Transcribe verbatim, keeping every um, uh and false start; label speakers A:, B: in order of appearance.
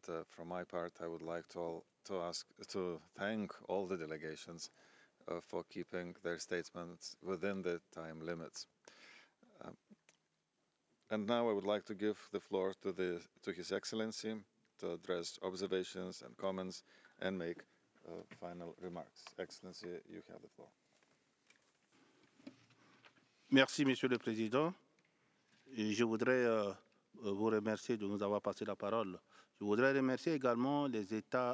A: uh, from my part, I would like to all, to ask to thank all the delegations uh, for keeping their statements within the time limits. Um, and now I would like to give the floor to the to His Excellency to address observations and comments and make uh, final remarks. Excellency, you have the floor.
B: Merci, Monsieur le Président. Et je voudrais euh, vous remercier de nous avoir passé la parole. Je voudrais remercier également les États